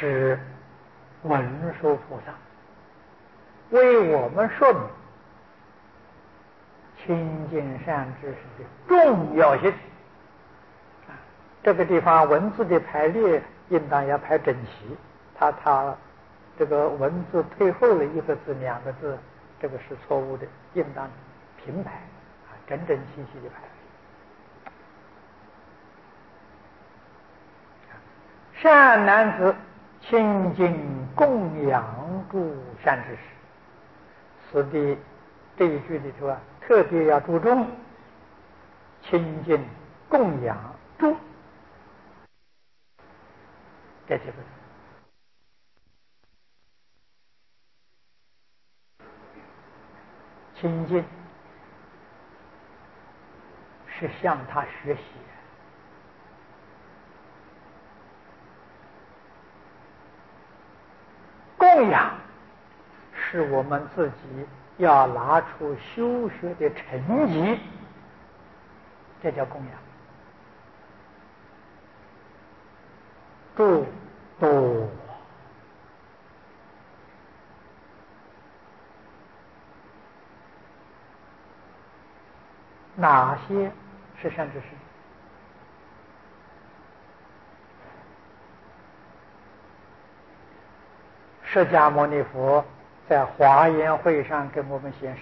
是文殊菩萨为我们说明亲近善知识的重要性。这个地方文字的排列应当要排整齐，它这个文字退后了一个字两个字，这个是错误的，应当平排整整齐齐的排列。善男子亲近供养诸善知识，此地这一句里头特别要注重亲近供养诸这几个字。亲近是向他学习，供养是我们自己要拿出修学的成绩，这叫供养。诸多哪些是善知识？释迦牟尼佛在华严会上给我们显示，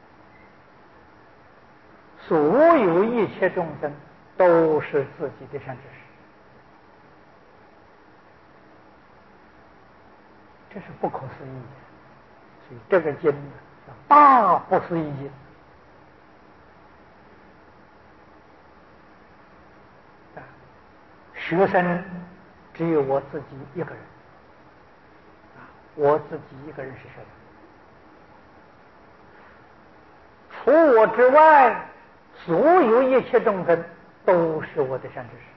所有一切众生都是自己的善知识，这是不可思议的。所以这个经叫大不思议经。学生只有我自己一个人，我自己一个人是学生，除我之外，所有一切众生都是我的善知识。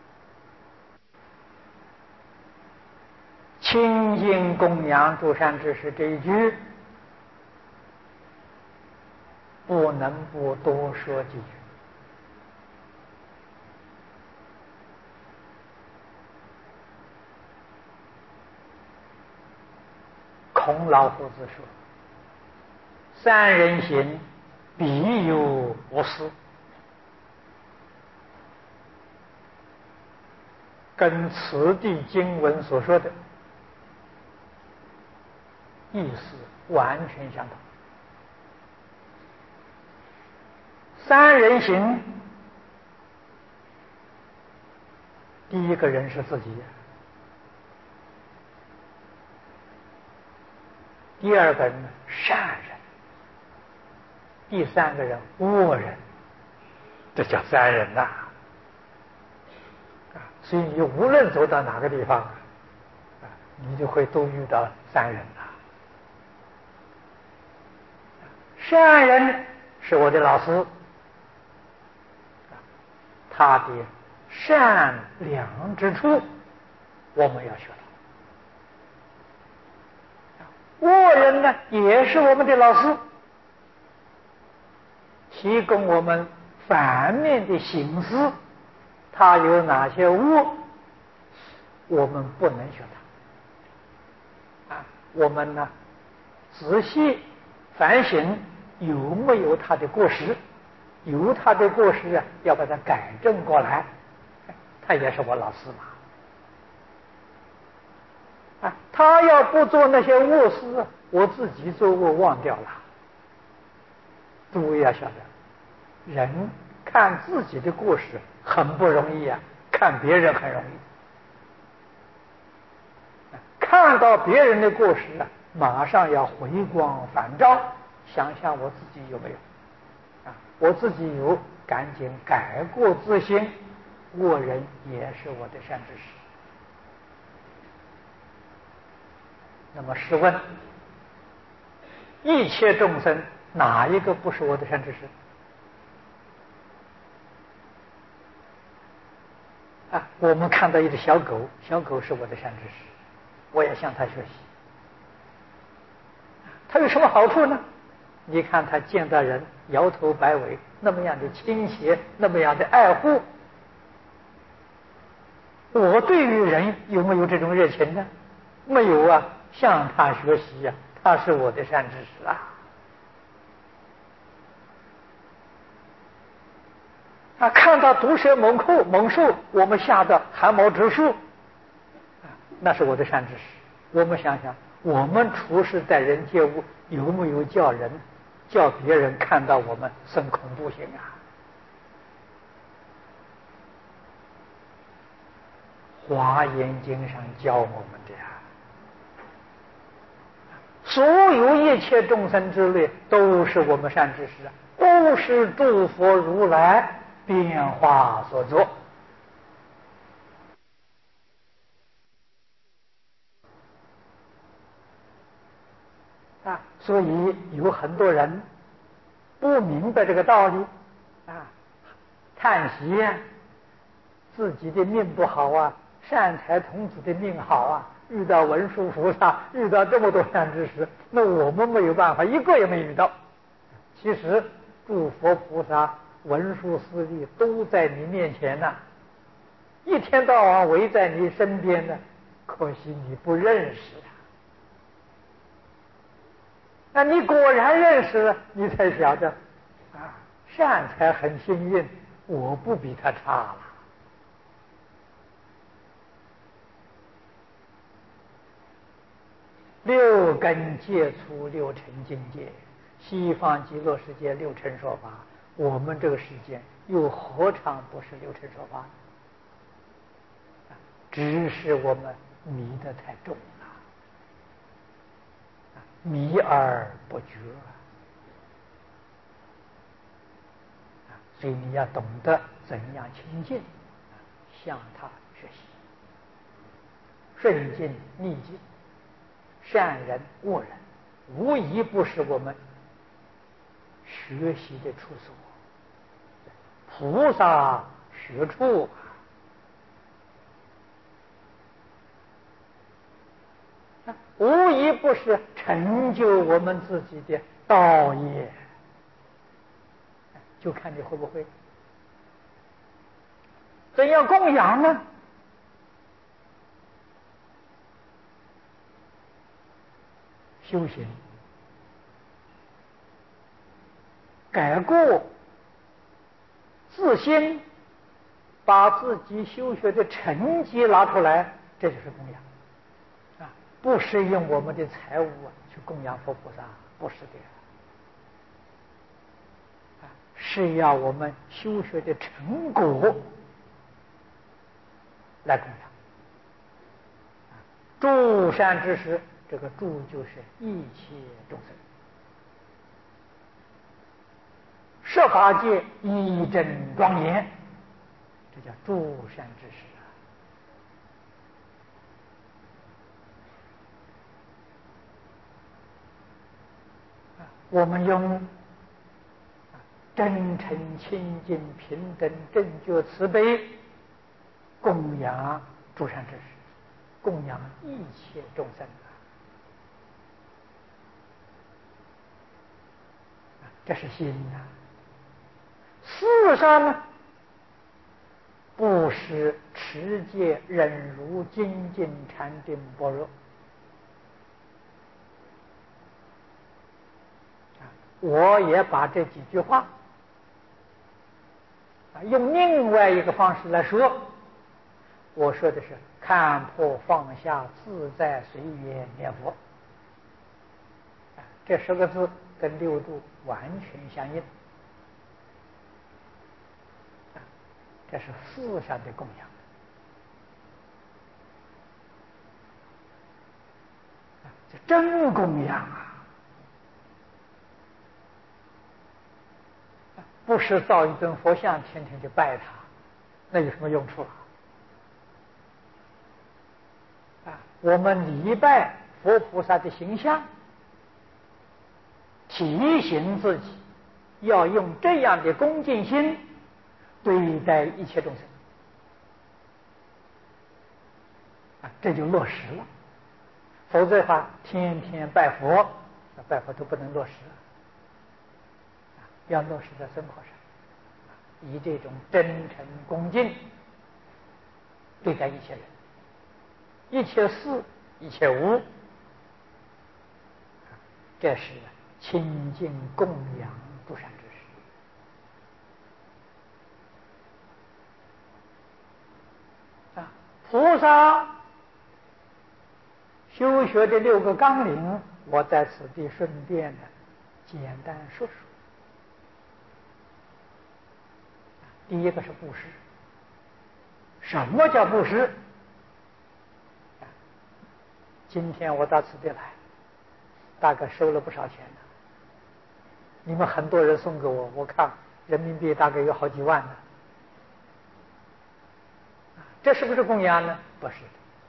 亲近供养诸善知识这一句，不能不多说几句。孔老夫子说：“三人行，必有我师。”跟此地经文所说的意思完全相同。三人行，第一个人是自己，第二个人善人，第三个人恶人，这叫三人呐。所以你无论走到哪个地方，你就会都遇到三人呐。善人是我的老师，他的善良之处我们要学到。恶人呢，也是我们的老师，提供我们反面的形式，他有哪些恶，我们不能学他。我们呢，仔细反省有没有他的过失，有他的过失要把它改正过来。他也是我老师嘛。他要不做那些恶事，我自己做过忘掉了。诸位要晓得，人看自己的过失很不容易看别人很容易。看到别人的过失马上要回光返照，想想我自己有没有我自己有，赶紧改过自新。恶人也是我的善知识。那么试问，一切众生哪一个不是我的善知识？我们看到一只小狗，小狗是我的善知识，我也向它学习。它有什么好处呢？你看它见到人摇头摆尾，那么样的亲切，那么样的爱护。我对于人有没有这种热情呢？ 没有啊，向他学习呀，他是我的善知识啊。看到毒蛇猛兽，我们吓得汗毛直竖，那是我的善知识。我们想想，我们处事待人接物，有没有叫别人看到我们生恐怖心啊？华严经上教我们的呀，所有一切众生之类，都是我们善知识，都是诸佛如来变化所作。所以有很多人不明白这个道理叹息自己的命不好啊，善财童子的命好啊，遇到文殊菩萨，遇到这么多善知识，那我们没有办法，一个也没遇到。其实诸佛菩萨、文殊师利都在你面前呢，一天到晚围在你身边呢，可惜你不认识他。那你果然认识了，你才晓得善财很幸运，我不比他差了。六根接触六尘境界，西方极乐世界六尘说法，我们这个世界又何尝不是六尘说法？只是我们迷得太重了，迷而不觉所以你要懂得怎样亲近，向他学习，顺境逆境，善人恶人，无一不是我们学习的处所。菩萨学处无一不是成就我们自己的道业，就看你会不会。怎样供养呢？修行，改过自新，把自己修学的成绩拿出来，这就是供养不是用我们的财物去供养佛菩萨，不是的是要我们修学的成果来供养。诸善知识，这个诸就是一切众生，设法界一真庄严，这叫诸善知识我们用真诚、清净、平等、正觉、慈悲供养诸善知识，供养一切众生这是心事上呢，布施、持戒、忍辱、精进、禅定、般若我也把这几句话用另外一个方式来说，我说的是看破放下，自在随缘念佛这10个字跟六度完全相应这是事上的供养这真供养不是造一尊佛像天天去拜他，那有什么用处我们礼拜佛菩萨的形象，提醒自己要用这样的恭敬心对待一切众生这就落实了。否则的话，天天拜佛都不能落实要落实在生活上，以这种真诚恭敬对待一切人、一切事、 一切无，这是清净供养诸善知识啊。菩萨修学的6个纲领，我在此地顺便的简单说说。第一个是布施。什么叫布施？今天我到此地来，大概收了不少钱呢。你们很多人送给我，我看人民币大概有好几万呢。这是不是供养呢？不是的。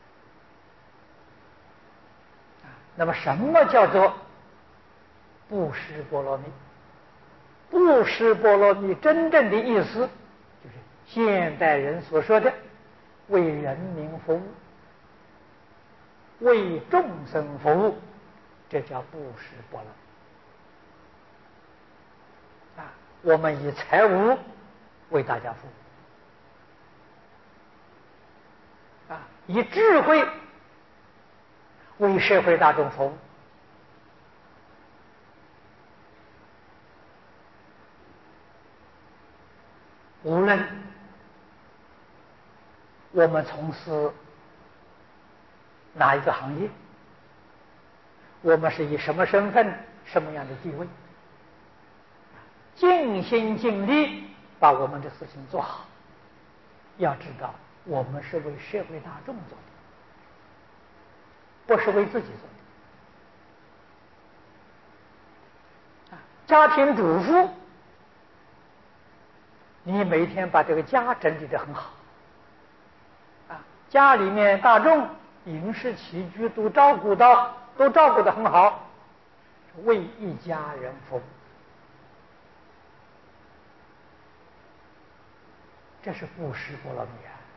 那么什么叫做布施波罗蜜？布施波罗蜜真正的意思，就是现代人所说的为人民服务，为众生服务，这叫布施波罗蜜。我们以财物为大家服务，以智慧为社会大众服务。无论我们从事哪一个行业，我们是以什么身份、什么样的地位，尽心尽力把我们的事情做好。要知道，我们是为社会大众做的，不是为自己做的。家庭主妇，你每天把这个家整理得很好，家里面大众饮食起居都照顾得很好，为一家人服务，这是布施波罗蜜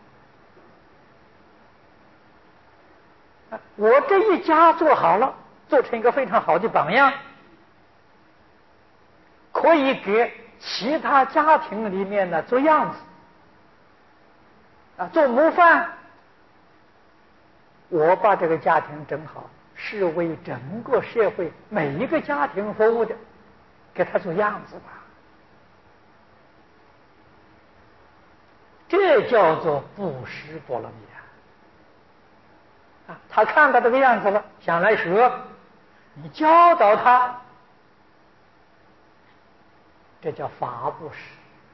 啊！我这一家做好了，做成一个非常好的榜样，可以给其他家庭里面呢做样子做模范。我把这个家庭整好，是为整个社会每一个家庭服务的，给他做样子吧。这叫做布施波罗蜜他看到这个样子了，想来学，你教导他，这叫法布施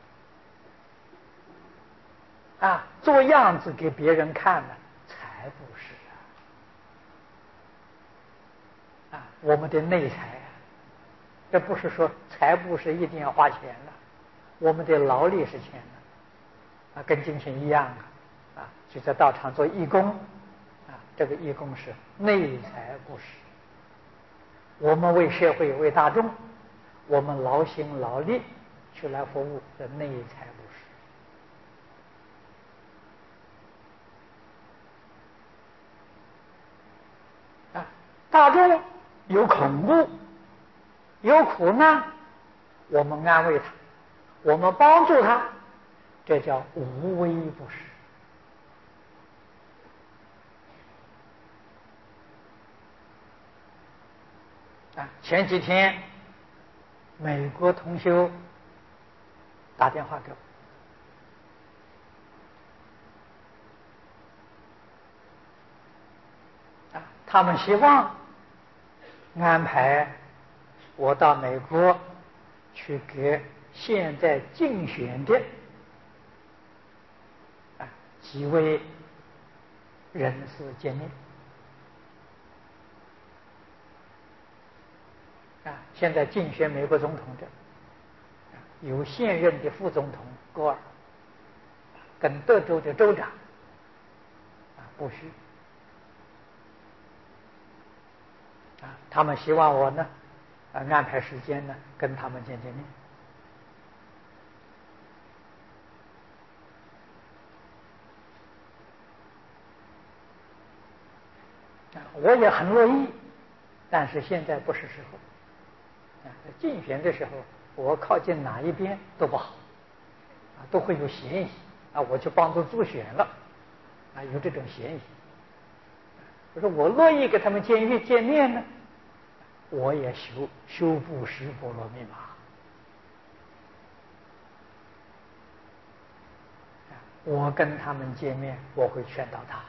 做样子给别人看的财布施我们的内财这不是说财布施一定要花钱的，我们的劳力是钱的跟金钱一样就在道场做义工这个义工是内财布施。我们为社会为大众，我们劳心劳力去来服务的内财布施大众有恐怖有苦难，我们安慰他，我们帮助他，这叫无微不施前几天美国同修打电话给我他们希望安排我到美国去给现在竞选的几位人士见面现在竞选美国总统的有现任的副总统戈尔，跟德州的州长布什他们希望我呢安排时间呢跟他们见面我也很乐意，但是现在不是时候竞选的时候我靠近哪一边都不好都会有嫌疑我去帮助助选了有这种嫌疑我说我乐意跟他们见面呢，我也修布施波罗蜜嘛。我跟他们见面，我会劝导他。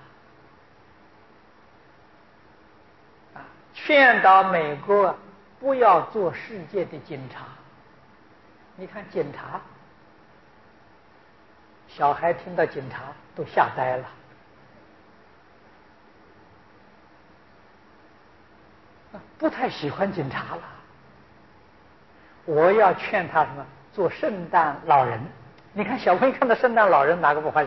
劝导美国不要做世界的警察。你看警察，小孩听到警察都吓呆了。不太喜欢警察了。我要劝他什么？做圣诞老人。你看小朋友看到圣诞老人，哪个不欢喜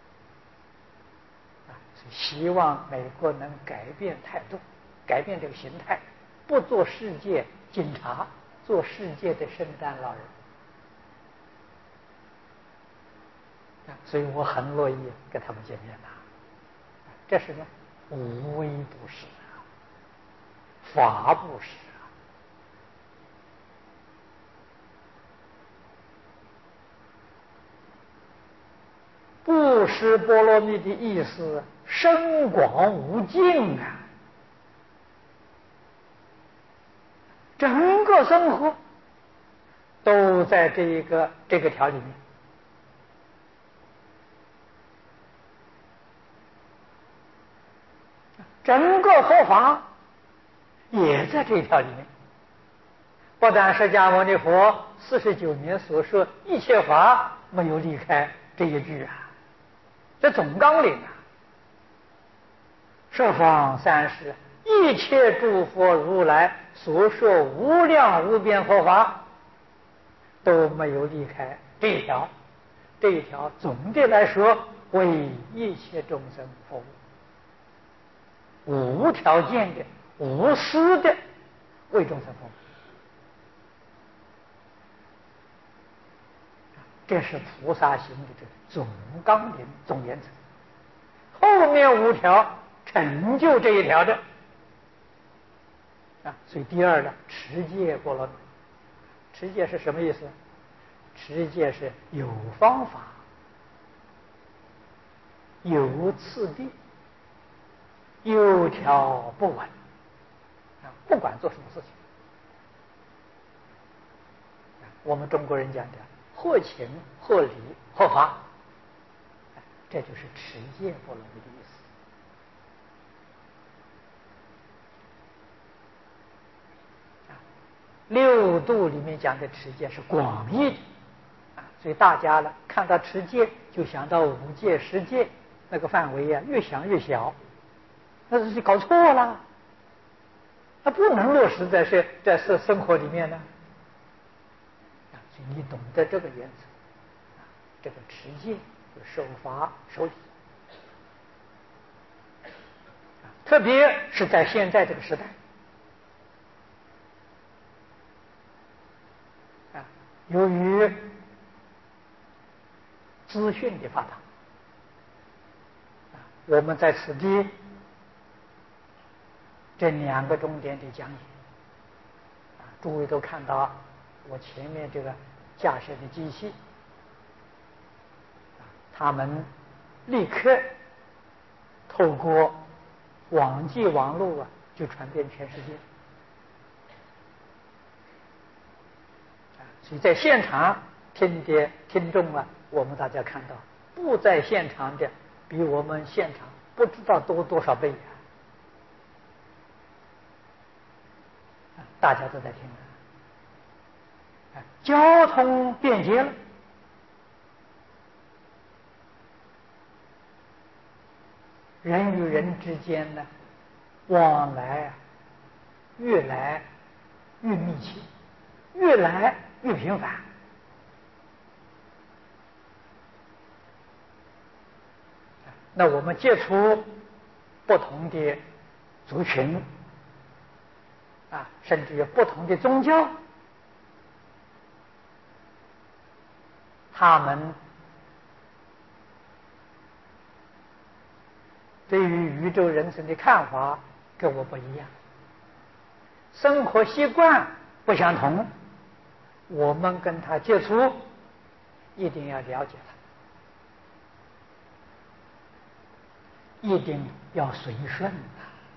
啊？希望美国能改变态度，改变这个形态，不做世界警察，做世界的圣诞老人。所以我很乐意跟他们见面的。这是呢，无微不施啊，法布施啊。布施波罗蜜的意思深广无尽啊，整个生活都在这个条里面。整个佛法也在这一条里面。不但释迦牟尼佛49年所说一切法没有离开这一句啊，这总纲领啊。十方三世一切诸佛如来所说无量无边佛法都没有离开这一条。这一条总的来说为一切众生服务，无条件的、无私的为众生服务。这是菩萨行的这个总纲领、总原则。后面5条成就这一条的啊。所以第二呢，持戒波罗蜜。持戒是什么意思？持戒是有方法、有次第、有条不紊啊，不管做什么事情。我们中国人讲的合情、合理、合法，这就是持戒波罗蜜的意思。六度里面讲的持戒是广义的啊，所以大家呢看到持戒就想到5戒、10戒，那个范围啊越想越小，那是搞错了，它不能落实在生活里面呢。所以你懂得这个原则，这个持戒就守法守礼，特别是在现在这个时代。由于资讯的发达，我们在此地这2个重点的讲演，诸位都看到我前面这个架设的机器，他们立刻透过网际网络就传遍全世界。所以在现场听的听众我们大家看到不在现场的比我们现场不知道多少倍大家都在听交通便捷了，人与人之间呢往来越来越密切，越来越频繁。那我们接触不同的族群甚至有不同的宗教，他们对于宇宙人生的看法跟我不一样，生活习惯不相同，我们跟他接触一定要了解他，一定要随顺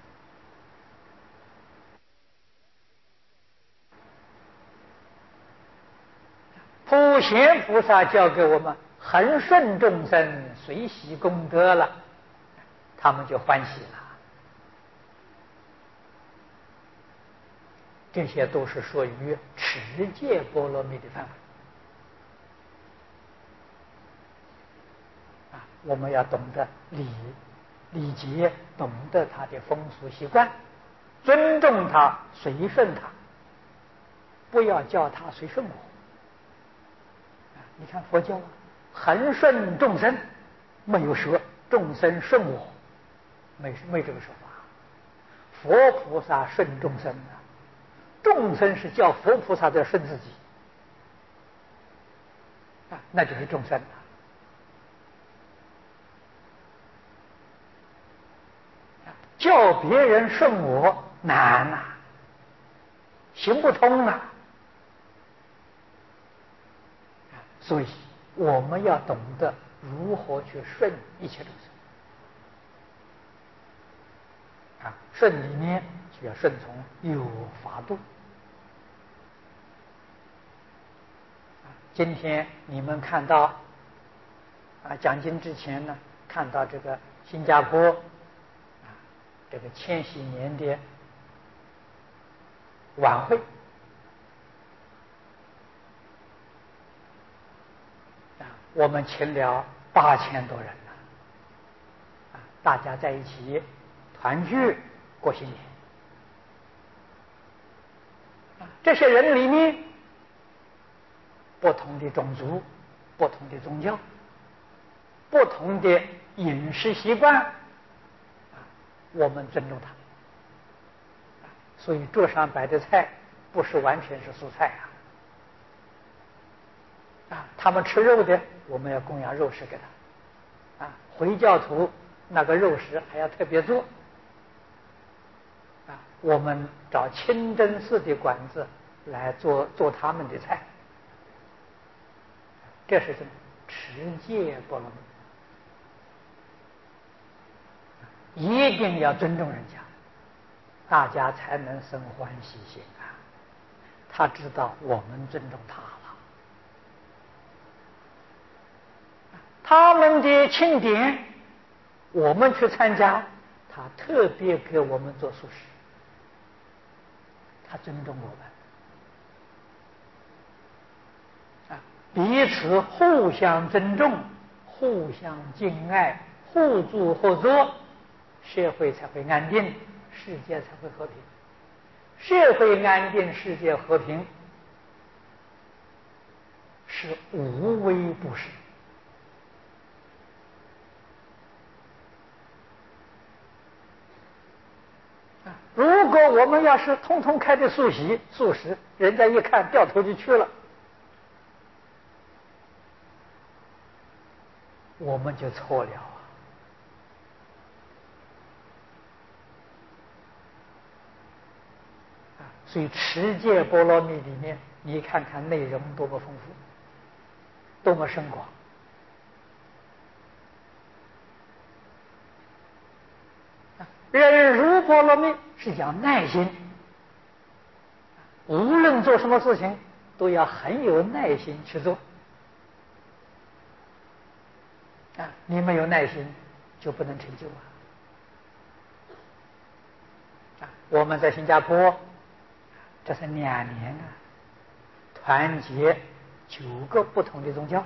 普贤菩萨教给我们恒顺众生，随喜功德了，他们就欢喜了。这些都是属于持戒波罗蜜的范围。我们要懂得礼节，懂得他的风俗习惯，尊重他，随顺他，不要叫他随顺我。你看佛教恒顺众生，没有说众生顺我，没这个说法。佛菩萨顺众生啊，众生是叫佛菩萨在顺自己那就是众生了。叫别人顺我难行不通所以我们要懂得如何去顺一切众生顺里面就要顺从有法度今天你们看到讲经之前呢，看到这个新加坡这个千禧年的晚会我们请了8000多人大家在一起团聚过新年这些人里面不同的种族，不同的宗教，不同的饮食习惯我们尊重他所以桌上摆的菜不是完全是蔬菜他们吃肉的我们要供养肉食给他回教徒那个肉食还要特别做我们找清真寺的馆子来做他们的菜这是什么持戒波罗蜜一定要尊重人家大家才能生欢喜心他知道我们尊重他了他们的庆典我们去参加他特别给我们做素食他尊重我们彼此互相尊重互相敬爱互助合作社会才会安定世界才会和平社会安定世界和平是无微不至如果我们要是通通开的素食人家一看掉头就去了我们就错了所以持戒波罗蜜里面你看看内容多么丰富多么深广忍辱波罗蜜是讲耐心无论做什么事情都要很有耐心去做你没有耐心就不能成就我们在新加坡这是2年团结9个不同的宗教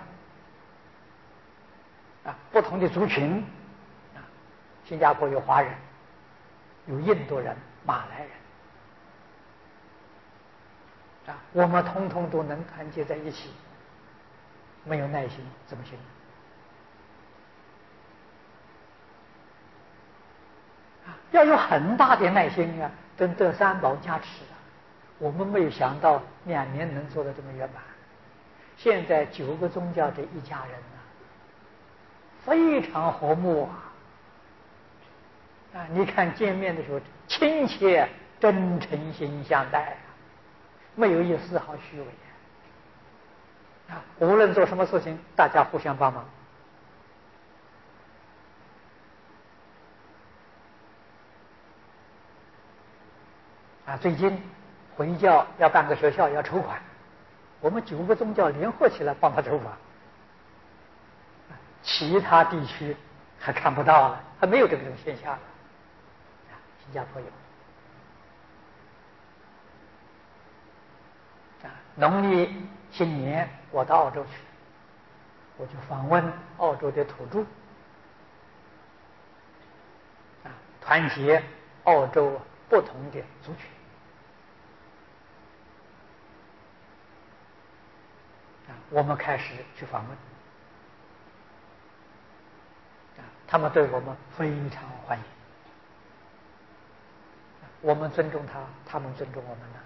不同的族群新加坡有华人有印度人马来人我们通通都能团结在一起没有耐心怎么行要有很大的耐心跟得三宝加持我们没有想到2年能做得这么圆满现在9个宗教这一家人非常和睦你看见面的时候亲切真诚心相待没有一丝毫虚伪无论做什么事情大家互相帮忙最近回教要办个学校要筹款我们9个宗教联合起来帮他筹法，其他地区还看不到了，还没有这种现象了。新加坡有。农历新年我到澳洲去，我就访问澳洲的土著，团结澳洲不同的族群。我们开始去访问，他们对我们非常欢迎，我们尊重他，他们尊重我们呢。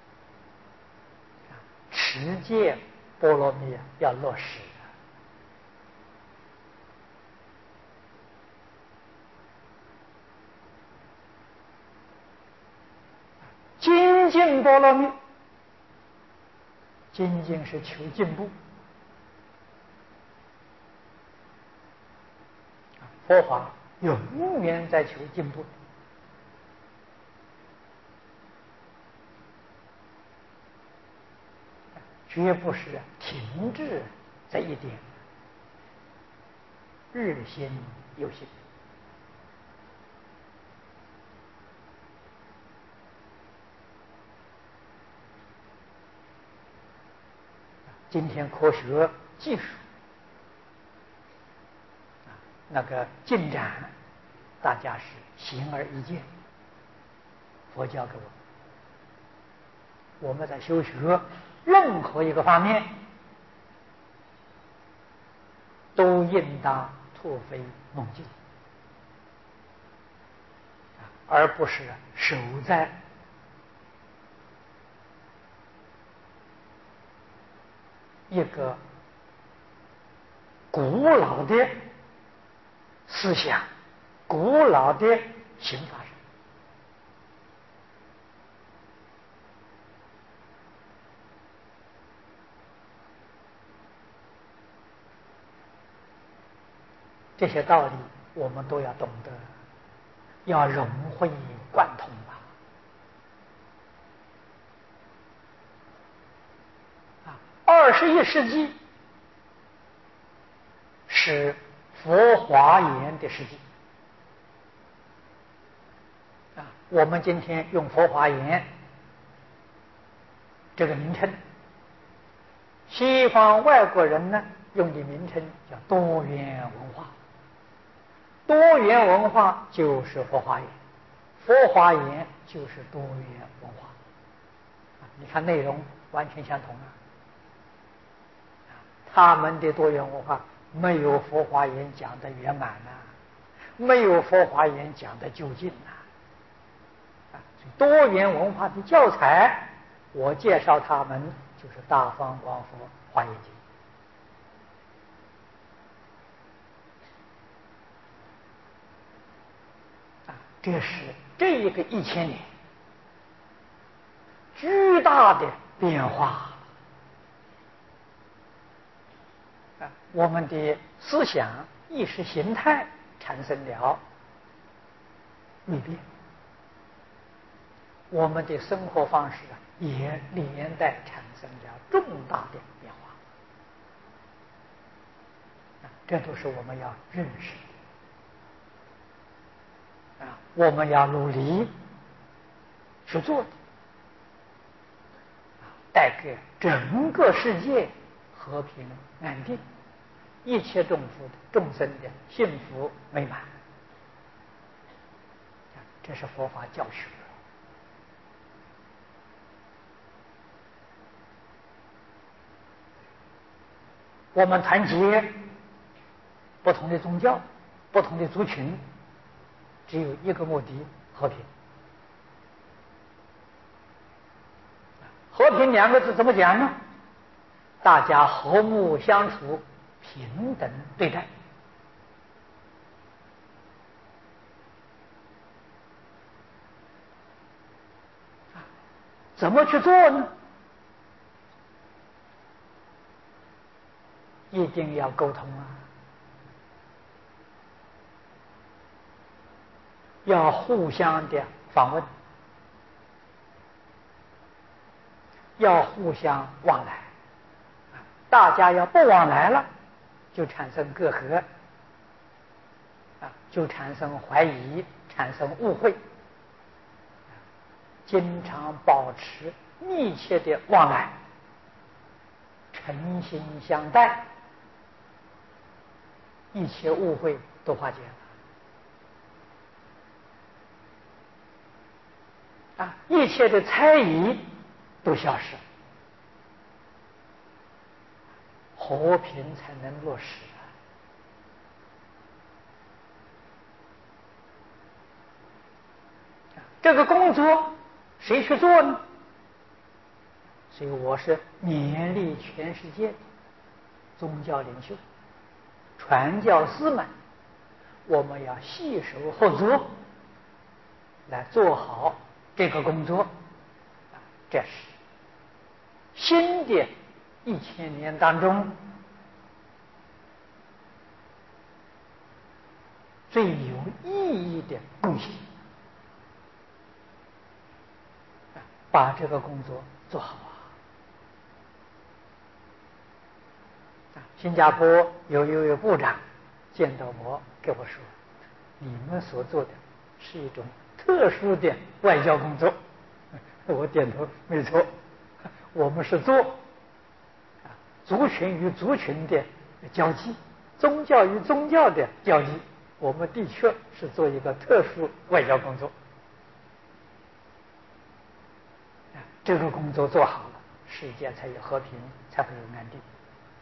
持戒波罗蜜要落实，精进波罗蜜，精进是求进步。佛法永远在求进步，绝不是停滞在一点，日新又新。今天科学技术那个进展，大家是显而易见。佛教给我们在修学任何一个方面，都应当突飞猛进，而不是守在一个古老的思想、古老的刑法上。这些道理我们都要懂得，要融会贯通21世纪是佛华严的世纪我们今天用佛华严这个名称，西方外国人呢用的名称叫多元文化。多元文化就是佛华严，佛华严就是多元文化你看内容完全相同他们的多元文化没有佛华严讲的圆满没有佛华严讲的究竟多元文化的教材，我介绍他们就是大方广佛华严经。这是这一个1000年巨大的变化我们的思想意识形态产生了异变，我们的生活方式也连带产生了重大的变化这都是我们要认识的我们要努力去做的带给整个世界和平安定，一切众生的幸福美满这是佛法教学我们团结不同的宗教、不同的族群，只有一个目的：和平。和平2个字怎么讲呢？大家和睦相处，平等对待。怎么去做呢？一定要沟通要互相的访问，要互相往来大家要不往来了，就产生隔阂，就产生怀疑，产生误会。经常保持密切的往来，诚心相待，一切误会都化解了，一切的猜疑都消失了，和平才能落实这个工作谁去做呢？所以我是勉励全世界的宗教领袖、传教士们，我们要携手合作，来做好这个工作。这是新的1000年当中最有意义的贡献。把这个工作做好新加坡有一位部长见到我，跟我说：“你们所做的是一种特殊的外交工作。”我点头，没错，我们是做族群与族群的交际，宗教与宗教的交际，我们的确是做一个特殊外交工作。这个工作做好了，世界才有和平，才会有安定。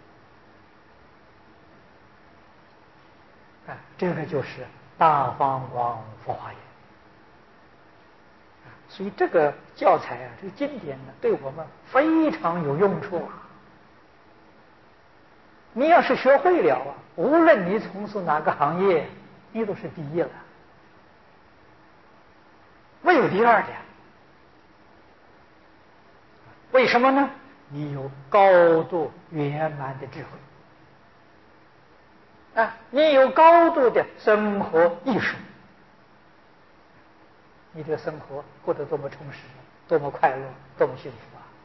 这个就是大方广佛华严。所以这个教材这个经典呢，对我们非常有用处你要是学会了无论你从事哪个行业，你都是第一了，没有第二的。为什么呢？你有高度圆满的智慧你有高度的生活艺术，你的生活过得多么充实，多么快乐，多么幸福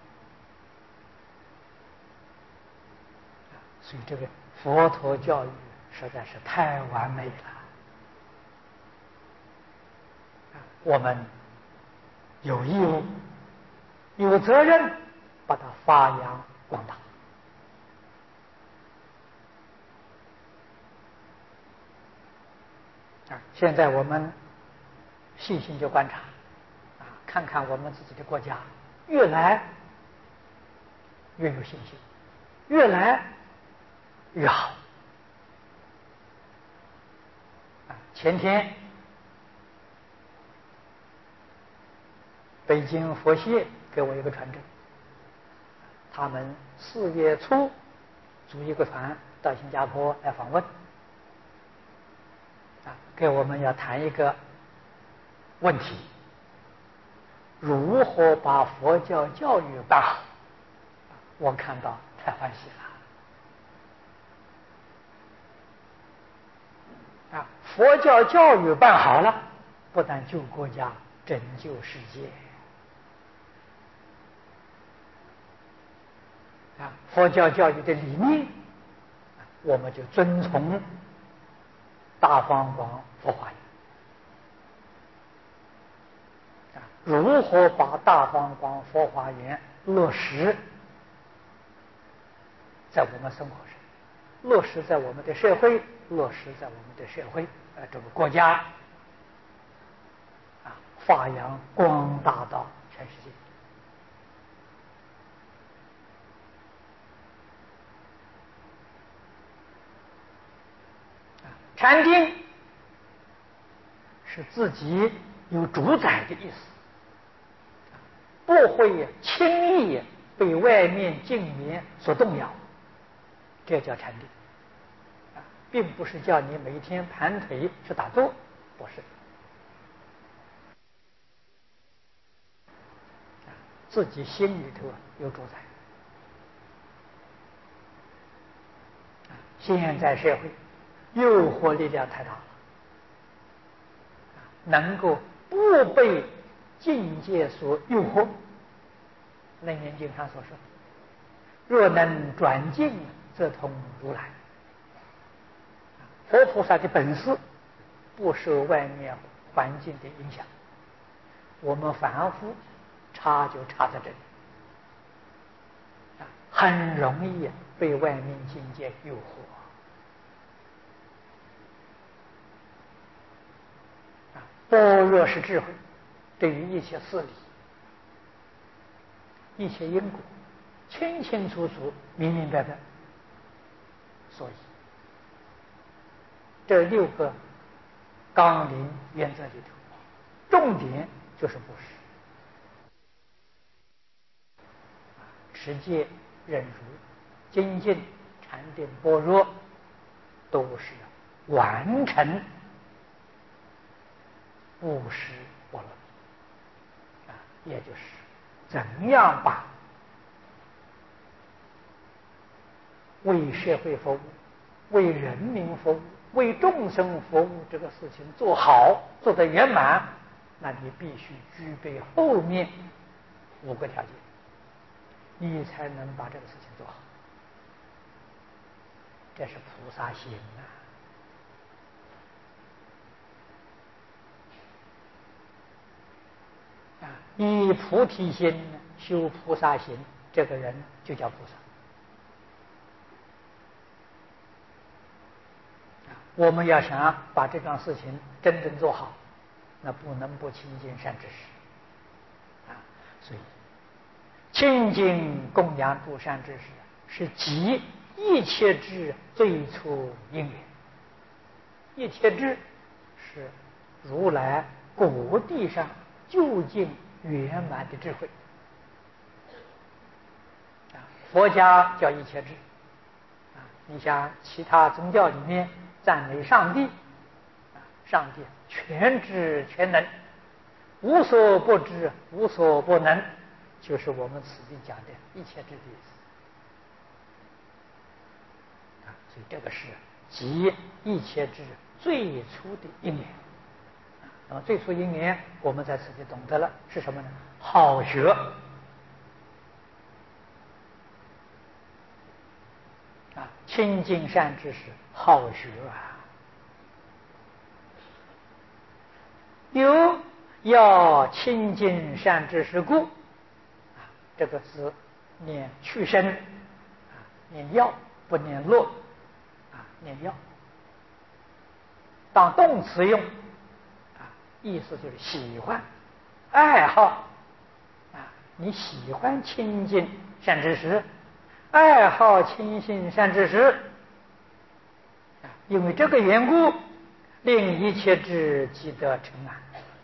所以这个佛陀教育实在是太完美了我们有义务有责任把它发扬光大现在我们细心去观察看看我们自己的国家越来越有信心，越来越好前天北京佛协给我一个传真，他们4月初组一个团到新加坡来访问给我们要谈一个问题，如何把佛教教育办好。我看到太欢喜了佛教教育办好了，不但救国家，拯救世界佛教教育的理念我们就遵从大方广佛华严如何把大方广佛华严落实在我们生活上，落实在我们的社会，落实在我们的社会这个国家发扬光大到全世界禅定是自己有主宰的意思，不会轻易被外面境缘所动摇，这叫禅定并不是叫你每天盘腿去打坐，不是自己心里头有主宰现在社会诱惑力量太大了能够不被境界所诱惑，楞严经上所说若能转境，则通如来。佛菩萨的本事不受外面环境的影响，我们凡夫差就差在这里，很容易被外面境界诱惑。般若是智慧，对于一切事理、一切因果，清清楚楚、明明白白。所以，这6个纲领原则里头，重点就是布施、持戒、忍辱、精进、禅定、般若，都是完成布施波罗蜜，也就是怎样把为社会服务、为人民服务、为众生服务这个事情做好，做得圆满，那你必须具备后面5个条件，你才能把这个事情做好。这是菩萨心以菩提心修菩萨行，这个人就叫菩萨。我们要想把这桩事情真正做好，那不能不亲近善知识所以亲近供养诸善知识是集一切智最初因缘。一切智是如来果地上究竟圆满的智慧佛家叫一切智你像其他宗教里面赞美上帝上帝全知全能，无所不知无所不能，就是我们此地讲的一切智的意思所以这个是集一切智最初的因缘那么最初因缘我们在此地懂得了是什么呢？好学亲近善知识，好学有要亲近善知识故这个字念去声念要不念乐念要当动词用意思就是喜欢爱好你喜欢亲近善知识，爱好亲近善知识因为这个缘故令一切智即得成满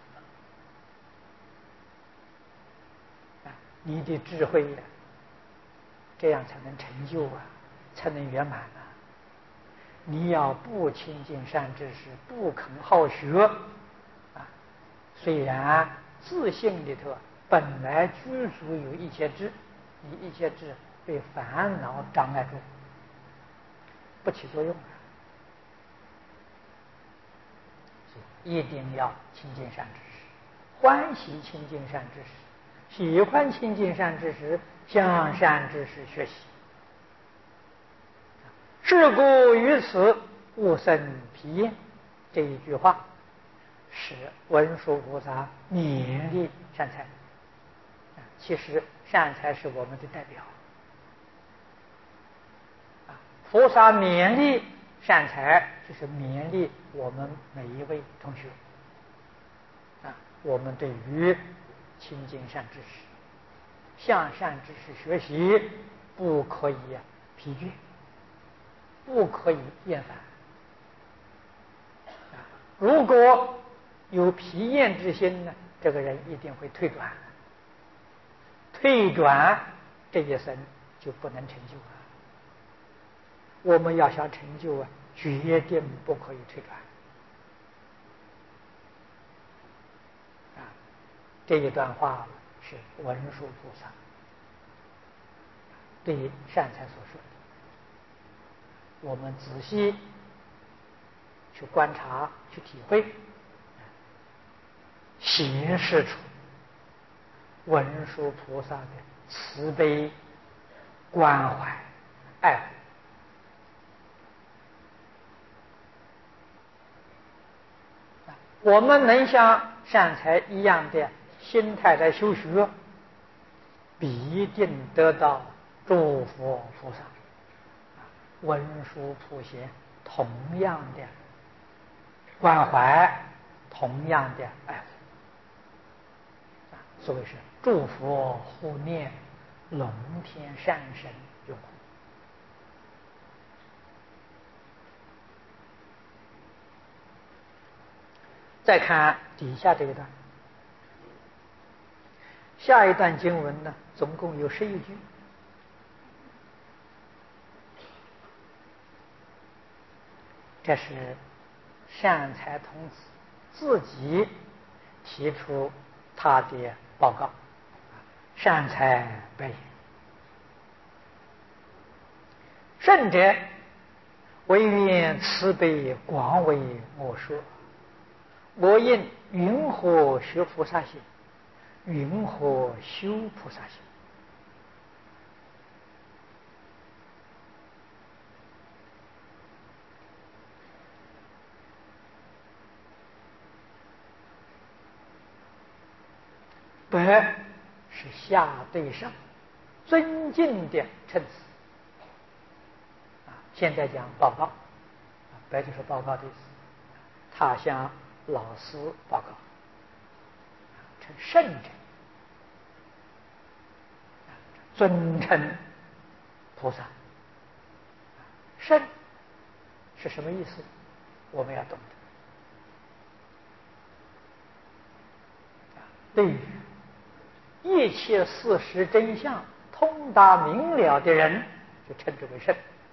你的智慧这样才能成就才能圆满你要不亲近善知识，不肯好学虽然自性里头本来居住有一切智，你一切智被烦恼障碍住，不起作用一定要亲近善知识，欢喜亲近善知识，喜欢亲近善知识，向善知识学习。是故于此勿生疲厌，这一句话是文殊菩萨勉励善财其实善财是我们的代表菩萨勉励善财就是勉励我们每一位同学我们对于亲近善知识，向善知识学习，不可以疲倦，不可以厌烦如果有疲厌之心呢，这个人一定会退转，退转这一生就不能成就我们要想成就决定不可以退转这一段话是文殊菩萨对善财所说的，我们仔细去观察去体会显示出文殊菩萨的慈悲关怀、爱护。我们能像善财一样的心态来修学，必定得到诸佛菩萨、文殊普贤同样的关怀，同样的爱护。所谓是诸佛护念，龙天善神拥护。再看底下这一段，下一段经文呢，总共有11句。这是善财童子自己提出他的报告。善财白言：圣者，唯愿慈悲广为我说。我应云何学菩萨行？云何修菩萨行？白是下对上，尊敬的称词。现在讲报告，白就是报告的意思。他向老师报告，称圣者，尊称菩萨。圣是什么意思？我们要懂得。对于一切事实真相通达明了的人，就称之为圣。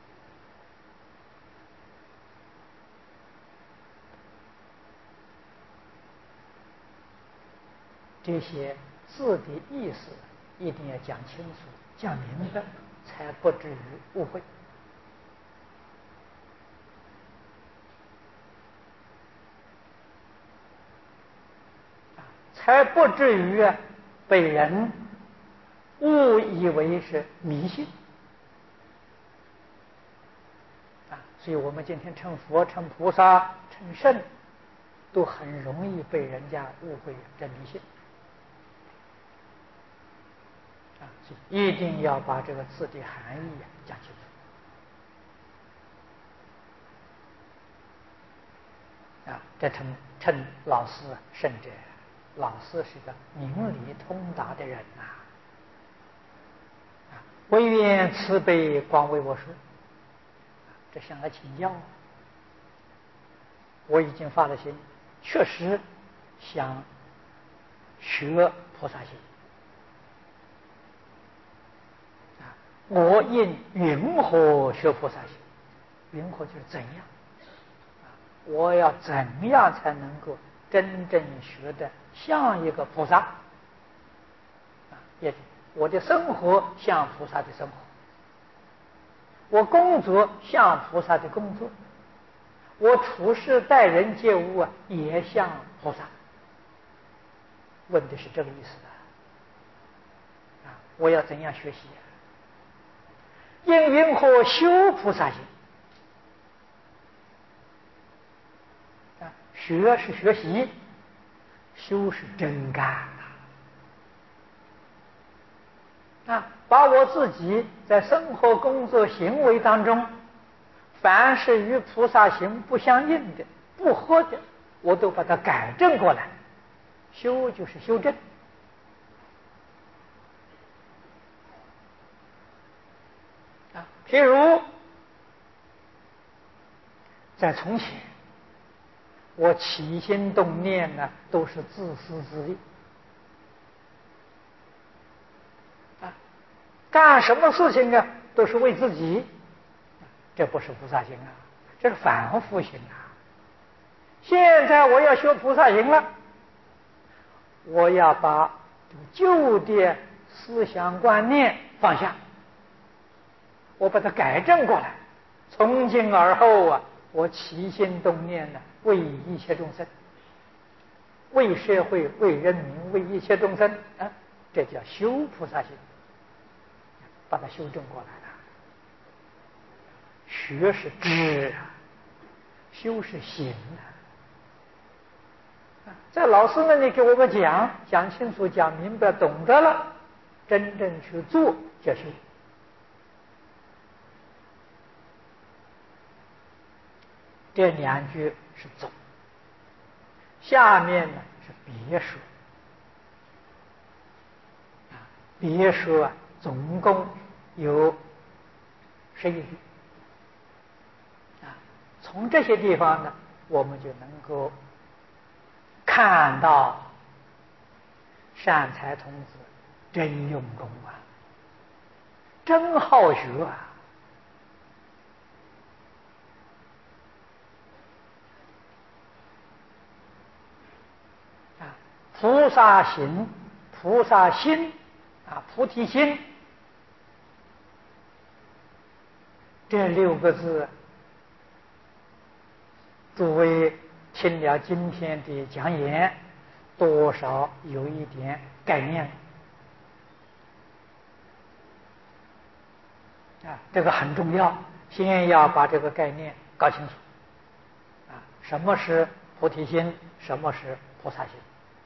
这些字的意思一定要讲清楚、讲明白，才不至于误会。才不至于被人误以为是迷信。所以我们今天称佛、称菩萨、称圣，都很容易被人家误会这迷信。所以一定要把这个字的含义讲清楚。这称老师圣者，老师是个明理通达的人呐。唯愿慈悲广为我说，这向他请教。我已经发了心，确实想学菩萨行。我应云何学菩萨行？云何就是怎样？我要怎样才能够真正学得像一个菩萨？也我的生活像菩萨的生活，我工作像菩萨的工作，我处事待人接物也像菩萨。问的是这个意思的。我要怎样学习？应云何修菩萨行？学是学习，修是真干把我自己在生活、工作、行为当中，凡是与菩萨行不相应的、不合的，我都把它改正过来。修就是修正。譬如在从前，我起心动念呢，都是自私自利。干什么事情都是为自己，这不是菩萨行这是反复行现在我要学菩萨行了，我要把旧的思想观念放下，我把它改正过来。从今而后我起心动念为一切众生，为社会，为人民，为一切众生这叫修菩萨行。 把它修正过来了。学是知啊，修是行啊。在老师那里给我们讲清楚、讲明白、懂得了，真正去做就修。这2句是总，下面呢是别说。别说总共有11句啊。从这些地方呢，我们就能够看到善财童子真用功啊，真好学啊。菩萨行、菩萨心啊，菩提心这6个字，诸位听了今天的讲演，多少有一点概念啊，这个很重要，先要把这个概念搞清楚啊，什么是菩提心，什么是菩萨心。